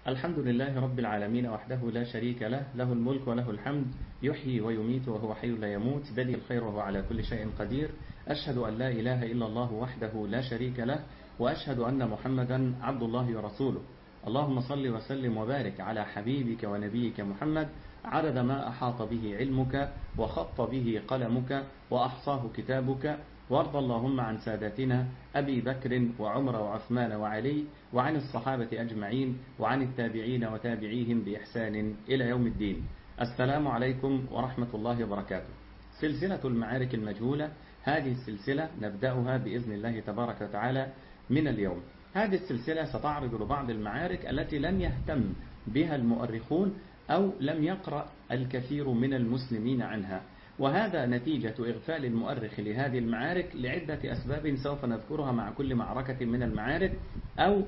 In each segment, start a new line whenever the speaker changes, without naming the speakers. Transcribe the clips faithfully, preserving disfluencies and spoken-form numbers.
الحمد لله رب العالمين وحده لا شريك له، له الملك وله الحمد، يحيي ويميت وهو حي لا يموت، بيده الخير وهو على كل شيء قدير. أشهد أن لا إله إلا الله وحده لا شريك له، وأشهد أن محمدا عبد الله ورسوله. اللهم صل وسلم وبارك على حبيبك ونبيك محمد عدد ما أحاط به علمك وخط به قلمك وأحصاه كتابك، وارض اللهم عن ساداتنا أبي بكر وعمر وعثمان وعلي، وعن الصحابة أجمعين، وعن التابعين وتابعيهم بإحسان إلى يوم الدين. السلام عليكم ورحمة الله وبركاته. سلسلة المعارك المجهولة، هذه السلسلة نبدأها بإذن الله تبارك وتعالى من اليوم. هذه السلسلة ستعرض لبعض المعارك التي لم يهتم بها المؤرخون أو لم يقرأ الكثير من المسلمين عنها، وهذا نتيجة إغفال المؤرخ لهذه المعارك لعدة أسباب سوف نذكرها مع كل معركة من المعارك، أو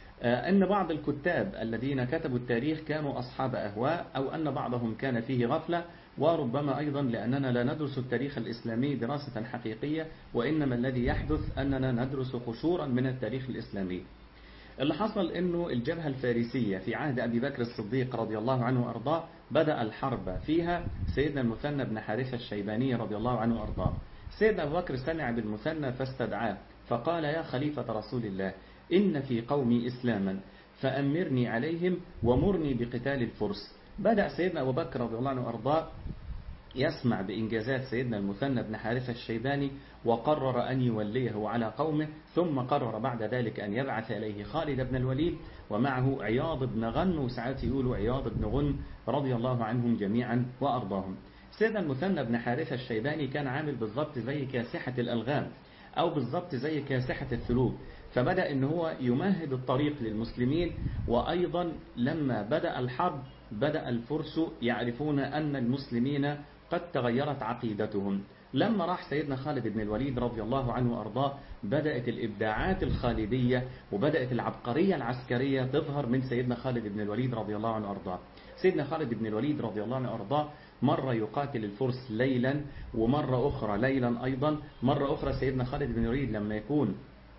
أن بعض الكتاب الذين كتبوا التاريخ كانوا أصحاب أهواء، أو أن بعضهم كان فيه غفلة، وربما أيضا لأننا لا ندرس التاريخ الإسلامي دراسة حقيقية، وإنما الذي يحدث أننا ندرس قشورا من التاريخ الإسلامي. اللي حصل أنه الجبهة الفارسية في عهد أبي بكر الصديق رضي الله عنه وأرضاه بدأ الحرب فيها سيدنا المثنى بن حارثة الشيباني رضي الله عنه وأرضاه. سيدنا أبو بكر سمع بالمثنى فاستدعاه فقال: يا خليفة رسول الله، إن في قومي إسلاما فأمرني عليهم ومرني بقتال الفرس. بدأ سيدنا أبو بكر رضي الله عنه وأرضاه يسمع بإنجازات سيدنا المثنى بن حارثة الشيباني، وقرر أن يوليه على قومه، ثم قرر بعد ذلك أن يبعث إليه خالد بن الوليد ومعه عياض بن غن، وساعات يقولوا عياض بن غن رضي الله عنهم جميعا وأرضاهم. سيدنا المثنى بن حارثة الشيباني كان عامل بالضبط زي كاسحة الألغام، أو بالضبط زي كاسحة الثلوج، فبدأ أن هو يمهد الطريق للمسلمين. وأيضا لما بدأ الحرب بدأ الفرس يعرفون أن المسلمين قد تغيرت عقيدتهم. لما راح سيدنا خالد بن الوليد رضي الله عنه وأرضاه بدأت الإبداعات الخالدية وبدأت العبقرية العسكرية تظهر من سيدنا خالد بن الوليد رضي الله عنه وأرضاه. سيدنا خالد بن الوليد رضي الله عنه وأرضاه مرة يقاتل الفرس ليلا، ومرة أخرى ليلا أيضا. مرة أخرى سيدنا خالد بن الوليد لما يكون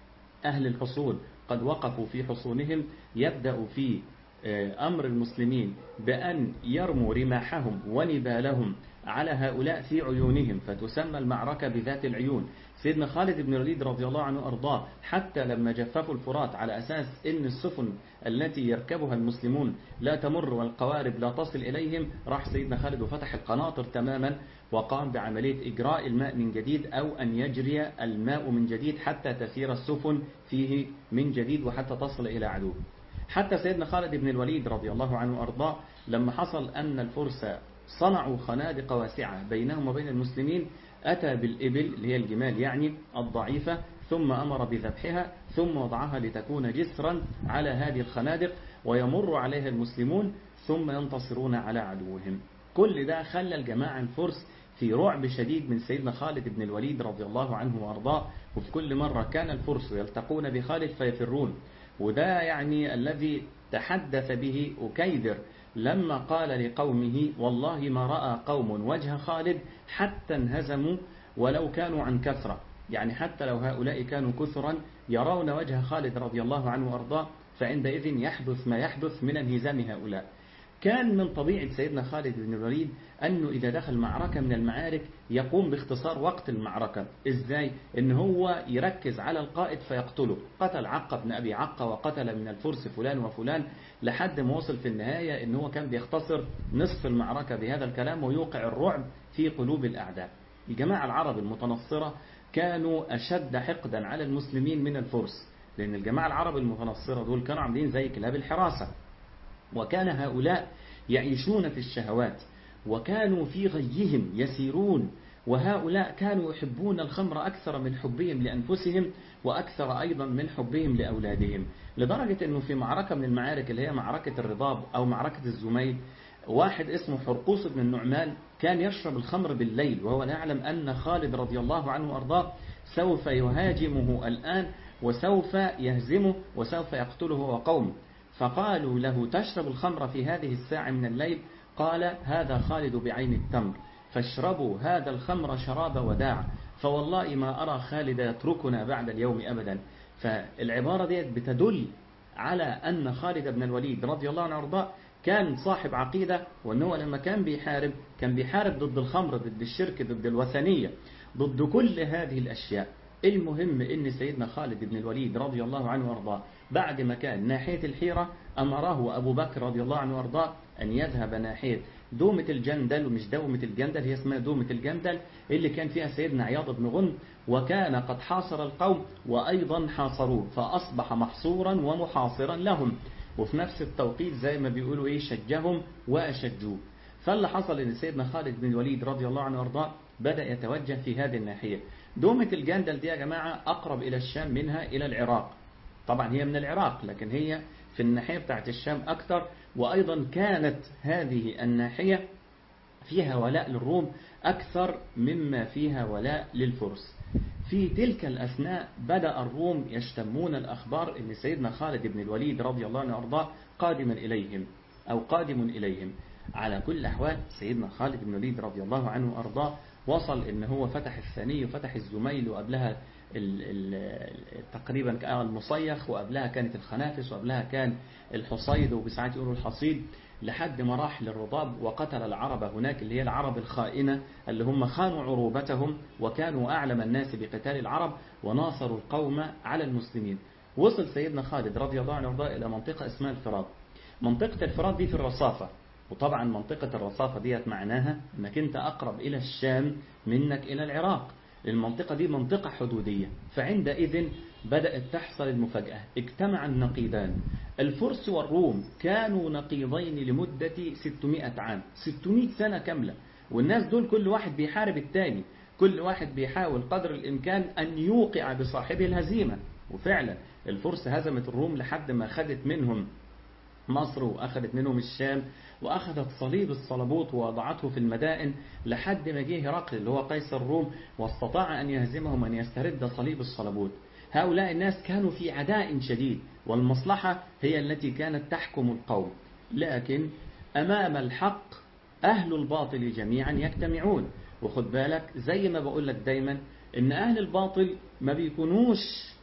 أهل الحصون قد وقفوا في حصونهم يبدأ في أمر المسلمين بأن يرموا رماحهم ونبالهم على هؤلاء في عيونهم، فتسمى المعركة بذات العيون. سيدنا خالد بن الوليد رضي الله عنه أرضاه حتى لما جففوا الفرات على أساس أن السفن التي يركبها المسلمون لا تمر والقوارب لا تصل إليهم، راح سيدنا خالد وفتح القناطر تماما وقام بعملية إجراء الماء من جديد، أو أن يجري الماء من جديد حتى تسير السفن فيه من جديد وحتى تصل إلى عدو. حتى سيدنا خالد بن الوليد رضي الله عنه أرضاه لما حصل أن الفرس صنعوا خنادق واسعة بينهم وبين المسلمين، أتى بالإبل اللي هي الجمال يعني الضعيفة، ثم أمر بذبحها، ثم وضعها لتكون جسرا على هذه الخنادق ويمر عليها المسلمون ثم ينتصرون على عدوهم. كل ده خلى الجماعة الفرس في رعب شديد من سيدنا خالد بن الوليد رضي الله عنه وأرضاه، وفي كل مرة كان الفرس يلتقون بخالد فيفرون. وده يعني الذي تحدث به أكيدر لما قال لقومه: والله ما رأى قوم وجه خالد حتى انهزموا ولو كانوا عن كثرة. يعني حتى لو هؤلاء كانوا كثرا يرون وجه خالد رضي الله عنه وأرضاه، فعندئذ يحدث ما يحدث من انهزام هؤلاء. كان من طبيعة سيدنا خالد بن الوليد أنه إذا دخل معركة من المعارك يقوم باختصار وقت المعركة. إزاي؟ إن هو يركز على القائد فيقتله. قتل عقة بن أبي عقة، وقتل من الفرس فلان وفلان، لحد ما وصل في النهاية إن هو كان بيختصر نصف المعركة بهذا الكلام ويوقع الرعب في قلوب الأعداء. الجماعة العرب المتنصرة كانوا أشد حقدا على المسلمين من الفرس، لأن الجماعة العرب المتنصرة دول كانوا عاملين زي كلاب الحراسة، وكان هؤلاء يعيشون في الشهوات وكانوا في غيهم يسيرون، وهؤلاء كانوا يحبون الخمر أكثر من حبهم لأنفسهم وأكثر أيضا من حبهم لأولادهم، لدرجة أنه في معركة من المعارك اللي هي معركة الرضاب أو معركة الزميل، واحد اسمه حرقوس بن النعمان كان يشرب الخمر بالليل وهو يعلم أن خالد رضي الله عنه وأرضاه سوف يهاجمه الآن وسوف يهزمه وسوف يقتله وقومه. فقالوا له: تشرب الخمر في هذه الساعة من الليل؟ قال: هذا خالد بعين التمر، فاشربوا هذا الخمر شراب وداع، فوالله ما أرى خالد يتركنا بعد اليوم أبدا. فالعبارة دي بتدل على أن خالد بن الوليد رضي الله عنه وارضاه كان صاحب عقيدة، وأنه لما كان بيحارب كان بيحارب ضد الخمر، ضد الشرك، ضد الوثنية، ضد كل هذه الأشياء. المهم أن سيدنا خالد بن الوليد رضي الله عنه وارضاه بعد ما كان ناحية الحيرة أمره أبو بكر رضي الله عنه وارضاه أن يذهب ناحية دومة الجندل، ومش دومة الجندل، هي اسمها دومة الجندل، اللي كان فيها سيدنا عياض بن غنم، وكان قد حاصر القوم وأيضا حاصروه، فأصبح محصورا ومحاصرا لهم، وفي نفس التوقيت زي ما بيقولوا إيه شجهم وأشجوه. فاللي حصل إن سيدنا خالد بن الوليد رضي الله عنه وارضاه بدأ يتوجه في هذه الناحية. دومة الجندل دي يا جماعة أقرب إلى الشام منها إلى العراق، طبعا هي من العراق لكن هي في الناحية بتاعت الشام أكثر، وأيضا كانت هذه الناحية فيها ولاء للروم أكثر مما فيها ولاء للفرس. في تلك الأثناء بدأ الروم يشتمون الأخبار أن سيدنا خالد بن الوليد رضي الله عنه وارضاه قادما إليهم أو قادم إليهم. على كل الأحوال سيدنا خالد بن الوليد رضي الله عنه وارضاه وصل إن هو فتح الثاني وفتح الزميل، وقبلها تقريبا المصيخ، وقبلها كانت الخنافس، وقبلها كان الحصيد، وبساعات يقولوا الحصيد، لحد ما راح للرضاب وقتل العرب هناك، اللي هي العرب الخائنة اللي هم خانوا عروبتهم وكانوا أعلم الناس بقتال العرب وناصروا القوم على المسلمين. وصل سيدنا خالد رضي الله عنه وارضاه إلى منطقة اسمها الفرات. منطقة الفرات دي في الرصافة، وطبعا منطقة الرصافة ديت معناها انك انت اقرب الى الشام منك الى العراق. المنطقة دي منطقة حدودية. فعندئذ بدأت تحصل المفاجأة، اجتمع النقيضان. الفرس والروم كانوا نقيضين لمدة ستمائة عام، ستمائة سنة كاملة، والناس دول كل واحد بيحارب التاني، كل واحد بيحاول قدر الامكان ان يوقع بصاحبه الهزيمة. وفعلا الفرس هزمت الروم لحد ما خدت منهم مصر، وأخذت منهم الشام، وأخذت صليب الصلبوط ووضعته في المدائن، لحد ما جه هرقل اللي هو قيصر الروم واستطاع أن يهزمهم، أن يسترد صليب الصلبوط. هؤلاء الناس كانوا في عداء شديد، والمصلحة هي التي كانت تحكم القوم، لكن أمام الحق أهل الباطل جميعا يجتمعون. وخد بالك زي ما بقول لك دايما إن أهل الباطل ما بيكونوش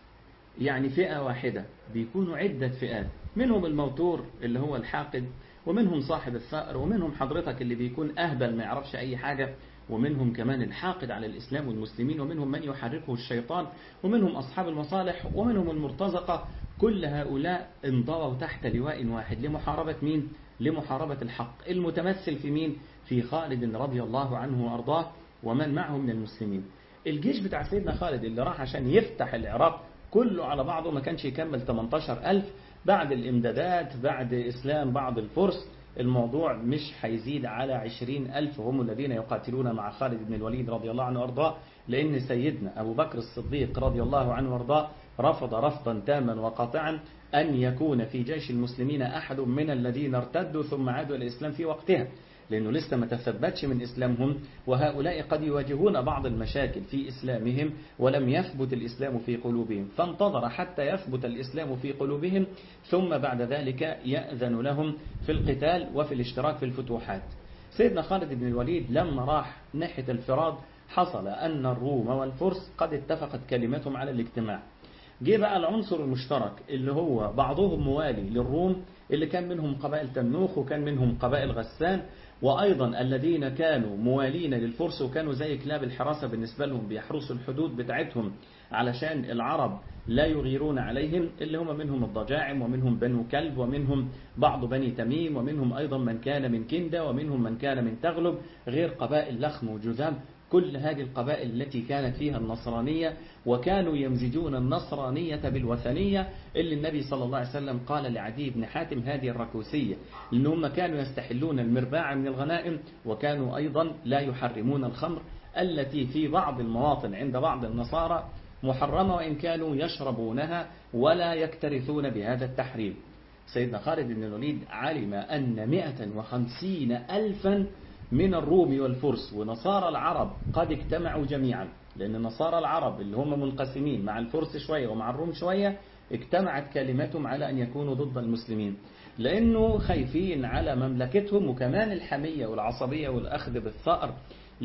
يعني فئة واحدة، بيكونوا عدة فئات، منهم الموتور اللي هو الحاقد، ومنهم صاحب الثأر، ومنهم حضرتك اللي بيكون أهبل ما يعرفش أي حاجة، ومنهم كمان الحاقد على الإسلام والمسلمين، ومنهم من يحركه الشيطان، ومنهم أصحاب المصالح، ومنهم المرتزقة. كل هؤلاء انضووا تحت لواء واحد لمحاربة مين؟ لمحاربة الحق، المتمثل في مين؟ في خالد رضي الله عنه وأرضاه ومن معه من المسلمين. الجيش بتاع سيدنا خالد اللي راح عشان يفتح العراق كله على بعضه ما كانش يكمل ثمانية عشر ألف. بعد الإمدادات، بعد إسلام بعض الفرس، الموضوع مش هيزيد على عشرين ألف هم الذين يقاتلون مع خالد بن الوليد رضي الله عنه وارضاه، لأن سيدنا أبو بكر الصديق رضي الله عنه وارضاه رفض رفضا تاما وقاطعا أن يكون في جيش المسلمين أحد من الذين ارتدوا ثم عادوا إلى الإسلام في وقتها، لأنه لسه ما تثبتش من إسلامهم، وهؤلاء قد يواجهون بعض المشاكل في إسلامهم ولم يثبت الإسلام في قلوبهم، فانتظر حتى يثبت الإسلام في قلوبهم ثم بعد ذلك يأذن لهم في القتال وفي الاشتراك في الفتوحات. سيدنا خالد بن الوليد لما راح ناحية الفرات حصل أن الروم والفرس قد اتفقت كلمتهم على الاجتماع. جه بقى العنصر المشترك اللي هو بعضهم موالي للروم، اللي كان منهم قبائل تنوخ وكان منهم قبائل غسان، وأيضا الذين كانوا موالين للفرس وكانوا زي كلاب الحراسة بالنسبة لهم، بيحرسوا الحدود بتاعتهم علشان العرب لا يغيرون عليهم، اللي هم منهم الضجاعم، ومنهم بنو كلب، ومنهم بعض بني تميم، ومنهم أيضا من كان من كندة، ومنهم من كان من تغلب، غير قبائل لخم وجذام. كل هذه القبائل التي كانت فيها النصرانية، وكانوا يمزجون النصرانية بالوثنية، اللي النبي صلى الله عليه وسلم قال لعدي بن حاتم هذه الركوسية، لأنهم كانوا يستحلون المرباع من الغنائم، وكانوا أيضا لا يحرمون الخمر التي في بعض المواطن عند بعض النصارى محرمة، وإن كانوا يشربونها ولا يكترثون بهذا التحريم. سيدنا خالد بن الوليد علم أن مئة وخمسين ألفا من الروم والفرس ونصارى العرب قد اجتمعوا جميعا، لأن نصارى العرب اللي هم منقسمين مع الفرس شوية ومع الروم شوية اجتمعت كلمتهم على أن يكونوا ضد المسلمين، لأنه خايفين على مملكتهم، وكمان الحمية والعصبية والأخذ بالثأر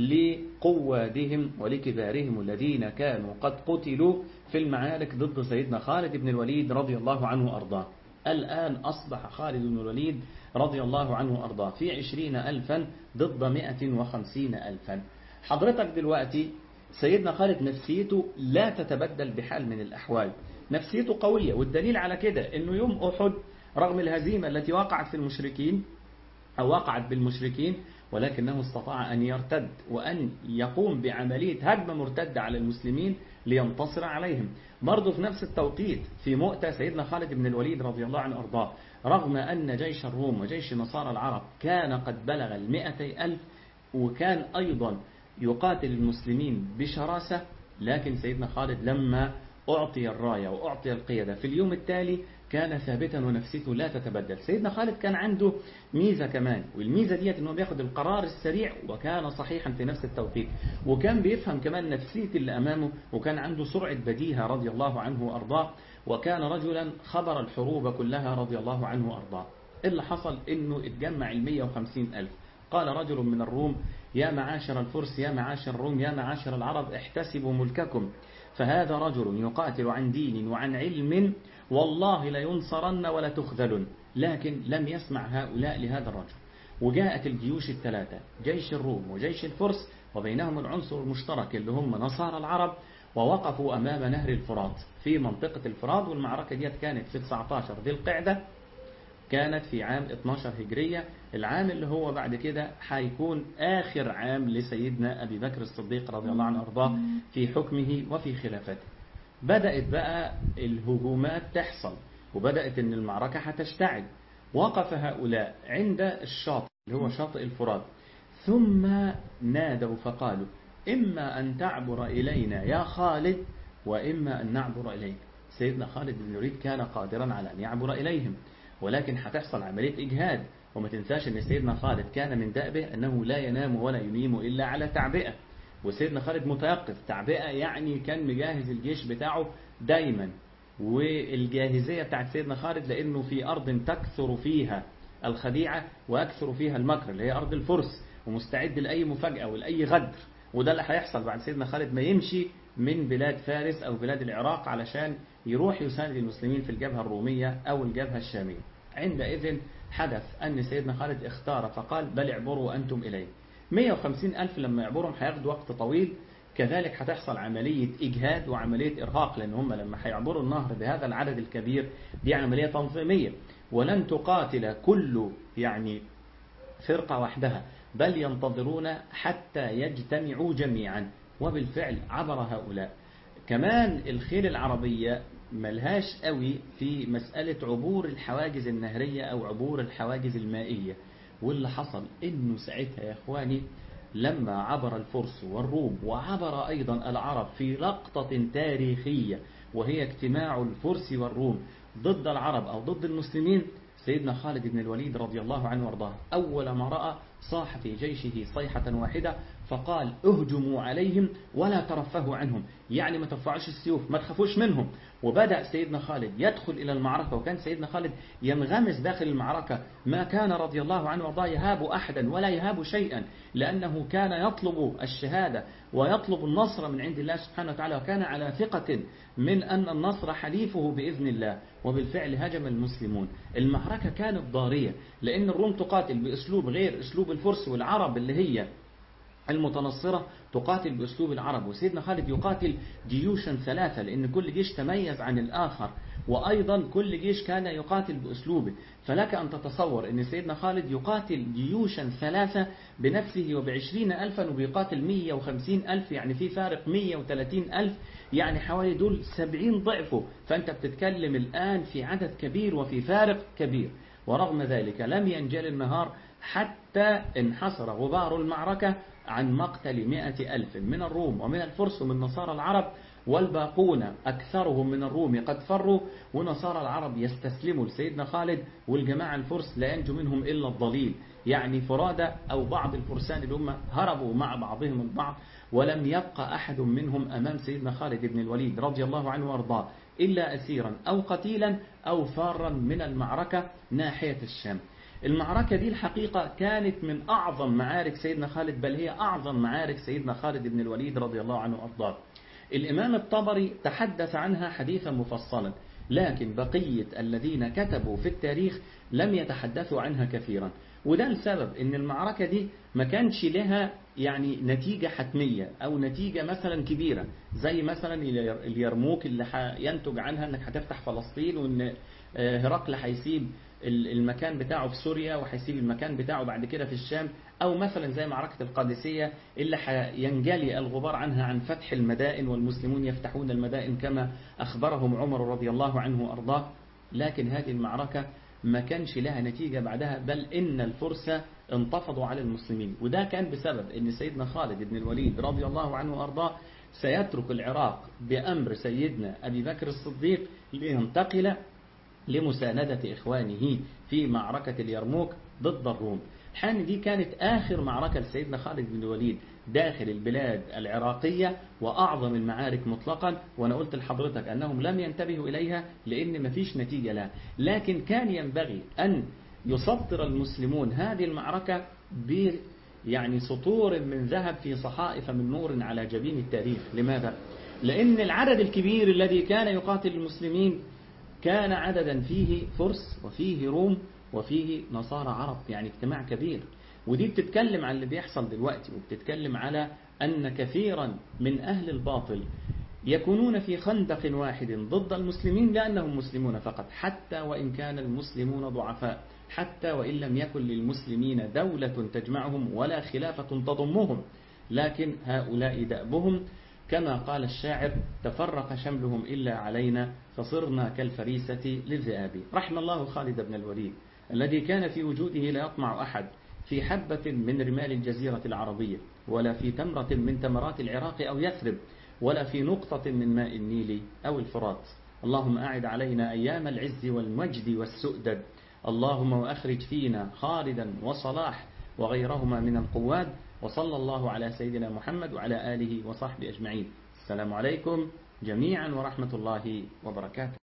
لقوادهم ولكبارهم الذين كانوا قد قتلوا في المعارك ضد سيدنا خالد بن الوليد رضي الله عنه وأرضاه. الآن أصبح خالد بن الوليد رضي الله عنه وأرضاه في عشرين ألفا ضد مئة وخمسين ألفا. حضرتك دلوقتي سيدنا خالد نفسيته لا تتبدل بحال من الأحوال، نفسيته قوية، والدليل على كده أنه يوم أحد رغم الهزيمة التي وقعت في المشركين أو وقعت بالمشركين، ولكنه استطاع أن يرتد وأن يقوم بعملية هجمة مرتدة على المسلمين لينتصر عليهم. برضه في نفس التوقيت في مؤتة سيدنا خالد بن الوليد رضي الله عنه أرضاه، رغم أن جيش الروم وجيش نصارى العرب كان قد بلغ المئتي ألف وكان أيضا يقاتل المسلمين بشراسة، لكن سيدنا خالد لما أعطي الراية وأعطي القيادة في اليوم التالي كان ثابتا ونفسيته لا تتبدل. سيدنا خالد كان عنده ميزة كمان، والميزة ديت أنه بياخد القرار السريع وكان صحيحا في نفس التوقيت، وكان بيفهم كمان نفسية اللي أمامه، وكان عنده سرعة بديهة رضي الله عنه وأرضاه، وكان رجلا خبر الحروب كلها رضي الله عنه وأرضاه. اللي حصل أنه اتجمع المية وخمسين ألف. قال رجل من الروم: يا معاشر الفرس يا معاشر الروم يا معاشر العرب احتسبوا ملككم، فهذا رجل يقاتل عن دين وعن علم، والله لينصرن ولا تخذلن. لكن لم يسمع هؤلاء لهذا الرجل، وجاءت الجيوش الثلاثة، جيش الروم وجيش الفرس وبينهم العنصر المشترك اللي هم نصارى العرب، ووقفوا أمام نهر الفرات في منطقة الفرات. والمعركة دي كانت في تسعة عشر ذي القعدة، كانت في عام اثناشر هجرية، العام اللي هو بعد كده حيكون آخر عام لسيدنا أبي بكر الصديق رضي الله عنه وأرضاه في حكمه وفي خلافته. بدأت بقى الهجومات تحصل، وبدأت ان المعركة هتشتعل. وقف هؤلاء عند الشاطئ اللي هو شاطئ الفرات، ثم نادوا فقالوا: إما أن تعبر إلينا يا خالد وإما أن نعبر إليك. سيدنا خالد بن الوليد كان قادرا على أن يعبر إليهم، ولكن هتحصل عملية إجهاد. وما تنساش أن سيدنا خالد كان من دأبه أنه لا ينام ولا ينيم إلا على تعبئة، وسيدنا خالد متيقظ. تعبئة يعني كان مجهز الجيش بتاعه دايما، والجاهزية بتاعت سيدنا خالد لأنه في أرض تكثر فيها الخديعة ويكثر فيها المكر اللي هي أرض الفرس، ومستعد لأي مفاجأة ولأي غدر. وده اللي هيحصل بعد سيدنا خالد ما يمشي من بلاد فارس أو بلاد العراق علشان يروح يساند المسلمين في الجبهة الرومية أو الجبهة الشامية. عندئذ حدث أن سيدنا خالد اختار فقال: بل اعبروا أنتم إليه. مئة وخمسين ألف لما يعبرهم هياخدوا وقت طويل، كذلك هتحصل عملية إجهاد وعملية إرهاق، لأن هم لما هيعبروا النهر بهذا العدد الكبير دي عملية تنظيمية، ولن تقاتل كل يعني فرقة وحدها، بل ينتظرون حتى يجتمعوا جميعا. وبالفعل عبر هؤلاء. كمان الخيل العربية ملهاش قوي في مسألة عبور الحواجز النهرية أو عبور الحواجز المائية. واللي حصل إنه ساعتها يا إخواني لما عبر الفرس والروم وعبر أيضا العرب في لقطة تاريخية، وهي اجتماع الفرس والروم ضد العرب أو ضد المسلمين، سيدنا خالد بن الوليد رضي الله عنه وارضاه أول ما رأى صاح في جيشه صيحة واحدة فقال: اهجموا عليهم ولا ترفهوا عنهم، يعني ما ترفعوش السيوف، ما تخافوش منهم. وبدأ سيدنا خالد يدخل إلى المعركة، وكان سيدنا خالد ينغمس داخل المعركة، ما كان رضي الله عنه وارضاه يهاب أحدا ولا يهاب شيئا، لأنه كان يطلب الشهادة ويطلب النصر من عند الله سبحانه وتعالى، وكان على ثقة من أن النصر حليفه بإذن الله. وبالفعل هجم المسلمون. المعركة كانت ضارية، لأن الروم تقاتل بأسلوب غير أسلوب الفرس، والعرب اللي هي المتنصرة تقاتل بأسلوب العرب. وسيدنا خالد يقاتل جيوشا ثلاثة، لأن كل جيش تميز عن الآخر، وأيضا كل جيش كان يقاتل بأسلوبه. فلك أن تتصور أن سيدنا خالد يقاتل جيوشا ثلاثة بنفسه وبعشرين ألفا، وبيقاتل مئة وخمسين ألف، يعني في فارق مئة وثلاثين ألف، يعني حوالي دول سبعين ضعفه. فأنت بتتكلم الآن في عدد كبير وفي فارق كبير. ورغم ذلك لم ينجل النهار حتى انحصر غبار المعركة عن مقتل مئة ألف من الروم ومن الفرس ومن نصارى العرب، والباقون أكثرهم من الروم قد فروا، ونصارى العرب يستسلموا لسيدنا خالد، والجماعة الفرس لا ينجو منهم إلا الضليل، يعني فرادى أو بعض الفرسان اللي هم هربوا مع بعضهم البعض، ولم يبقى أحد منهم أمام سيدنا خالد بن الوليد رضي الله عنه وارضاه إلا أسيرا أو قتيلا أو فارا من المعركة ناحية الشام. المعركة دي الحقيقة كانت من أعظم معارك سيدنا خالد، بل هي أعظم معارك سيدنا خالد بن الوليد رضي الله عنه وارضاه. الإمام الطبري تحدث عنها حديثا مفصلا، لكن بقية الذين كتبوا في التاريخ لم يتحدثوا عنها كثيرا. وده السبب ان المعركة دي ما كانش لها يعني نتيجة حتمية أو نتيجة مثلا كبيرة زي مثلا اليرموك اللي ينتج عنها انك هتفتح فلسطين، وان هرقل هيسيب المكان بتاعه في سوريا وهيسيب المكان بتاعه بعد كده في الشام، أو مثلا زي معركة القادسية اللي ينجلي الغبار عنها عن فتح المدائن والمسلمون يفتحون المدائن كما أخبرهم عمر رضي الله عنه وأرضاه. لكن هذه المعركة ما كانش لها نتيجة بعدها، بل إن الفرس انتفضوا على المسلمين. وده كان بسبب إن سيدنا خالد بن الوليد رضي الله عنه وأرضاه سيترك العراق بأمر سيدنا أبي بكر الصديق لينتقل لمساندة إخوانه في معركة اليرموك ضد الروم. حان دي كانت آخر معركة لسيدنا خالد بن الوليد داخل البلاد العراقية، وأعظم المعارك مطلقا. وأنا قلت لحضرتك أنهم لم ينتبهوا إليها لأن مفيش نتيجة لها، لكن كان ينبغي أن يسطر المسلمون هذه المعركة ب يعني سطور من ذهب في صحائف من نور على جبين التاريخ. لماذا؟ لأن العدد الكبير الذي كان يقاتل المسلمين كان عددا فيه فرس وفيه روم وفيه نصارى عرب، يعني اجتماع كبير. ودي بتتكلم عن اللي بيحصل دلوقتي، وبتتكلم على أن كثيرا من أهل الباطل يكونون في خندق واحد ضد المسلمين لأنهم مسلمون فقط، حتى وإن كان المسلمون ضعفاء، حتى وإن لم يكن للمسلمين دولة تجمعهم ولا خلافة تضمهم، لكن هؤلاء دأبهم كما قال الشاعر: تفرق شملهم إلا علينا فصرنا كالفريسة للذئاب. رحم الله خالد بن الوليد الذي كان في وجوده لا يطمع أحد في حبة من رمال الجزيرة العربية، ولا في تمرة من تمرات العراق أو يثرب، ولا في نقطة من ماء النيل أو الفرات. اللهم أعد علينا أيام العز والمجد والسؤدد. اللهم وأخرج فينا خالدا وصلاح وغيرهما من القواد. وصلى الله على سيدنا محمد وعلى آله وصحبه أجمعين. السلام عليكم جميعا ورحمة الله وبركاته.